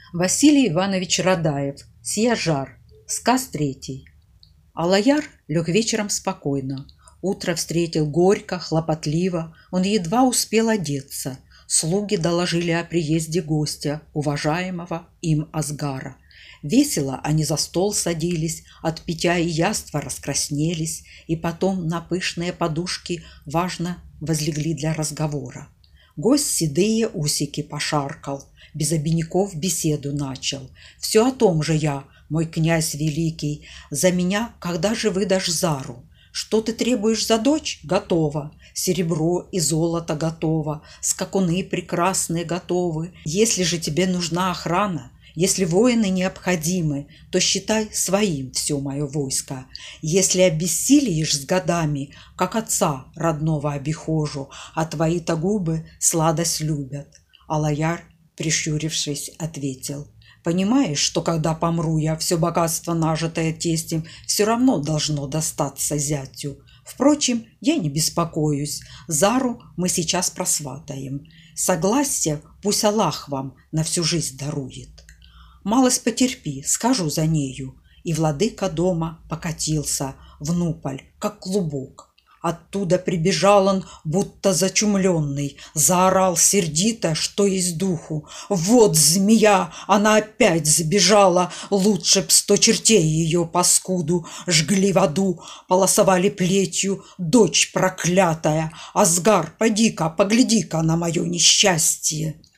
Василий Иванович Радаев, «Сия жар», сказ третий. Алаяр лег вечером спокойно. Утро встретил горько, хлопотливо. Он едва успел одеться. Слуги доложили о приезде гостя, уважаемого им Асгара. Весело они за стол садились, от питья и яства раскраснелись, и потом на пышные подушки важно возлегли для разговора. Гость седые усики пошаркал, без обиняков беседу начал. «Все о том же я, мой князь великий, за меня когда же выдашь Зару? Что ты требуешь за дочь? Готово. Серебро и золото готово, скакуны прекрасные готовы. Если же тебе нужна охрана, если воины необходимы, то считай своим все мое войско. Если обессилиешь с годами, как отца родного обихожу, а твои-то губы сладость любят». Алаяр, прищурившись, ответил: «Понимаешь, что когда помру я, все богатство, нажитое тестем, все равно должно достаться зятю. Впрочем, я не беспокоюсь. Зару мы сейчас просватаем. Согласие пусть Аллах вам на всю жизнь дарует. Малость потерпи, скажу за нею». И владыка дома покатился в Нуполь, как клубок. Оттуда прибежал он, будто зачумленный, заорал сердито, что есть духу: «Вот змея! Она опять забежала! Лучше б 100 чертей ее, паскуду, жгли в аду, полосовали плетью, дочь проклятая! Асгар, поди-ка, погляди-ка на мое несчастье!»